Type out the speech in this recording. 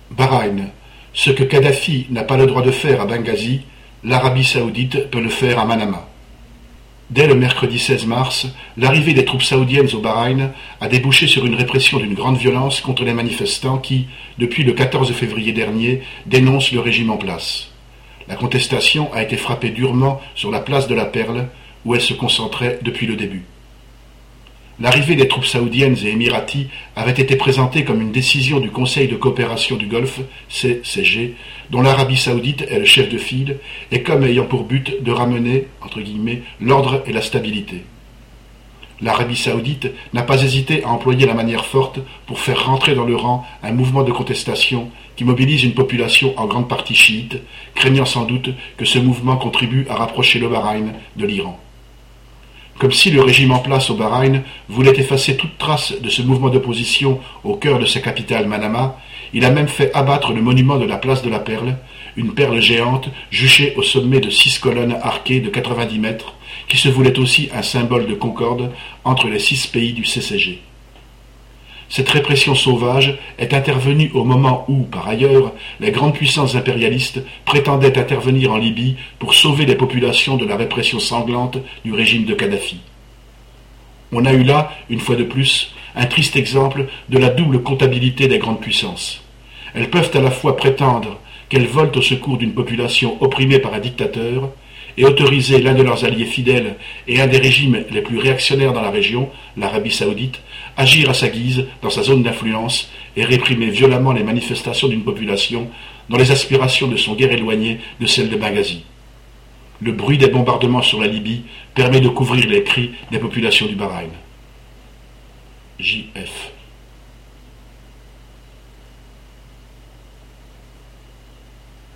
Bahreïn. Ce que Kadhafi n'a pas le droit de faire à Benghazi, l'Arabie saoudite peut le faire à Manama. Dès le mercredi 16 mars, l'arrivée des troupes saoudiennes au Bahreïn a débouché sur une répression d'une grande violence contre les manifestants qui, depuis le 14 février dernier, dénoncent le régime en place. La contestation a été frappée durement sur la place de la Perle, où elle se concentrait depuis le début. L'arrivée des troupes saoudiennes et émiraties avait été présentée comme une décision du Conseil de coopération du Golfe, CCG, dont l'Arabie saoudite est le chef de file, et comme ayant pour but de ramener, entre guillemets, l'ordre et la stabilité. L'Arabie saoudite n'a pas hésité à employer la manière forte pour faire rentrer dans le rang un mouvement de contestation qui mobilise une population en grande partie chiite, craignant sans doute que ce mouvement contribue à rapprocher le Bahreïn de l'Iran. Comme si le régime en place au Bahreïn voulait effacer toute trace de ce mouvement d'opposition au cœur de sa capitale Manama, il a même fait abattre le monument de la place de la Perle, une perle géante juchée au sommet de 6 colonnes arquées de 90 mètres, qui se voulait aussi un symbole de concorde entre les 6 pays du CCG. Cette répression sauvage est intervenue au moment où, par ailleurs, les grandes puissances impérialistes prétendaient intervenir en Libye pour sauver les populations de la répression sanglante du régime de Kadhafi. On a eu là, une fois de plus, un triste exemple de la double comptabilité des grandes puissances. Elles peuvent à la fois prétendre qu'elles volent au secours d'une population opprimée par un dictateur et autoriser l'un de leurs alliés fidèles et un des régimes les plus réactionnaires dans la région, l'Arabie saoudite, agir à sa guise dans sa zone d'influence et réprimer violemment les manifestations d'une population dont les aspirations ne sont guère éloignées de celles de Benghazi. Le bruit des bombardements sur la Libye permet de couvrir les cris des populations du Bahreïn. J.F.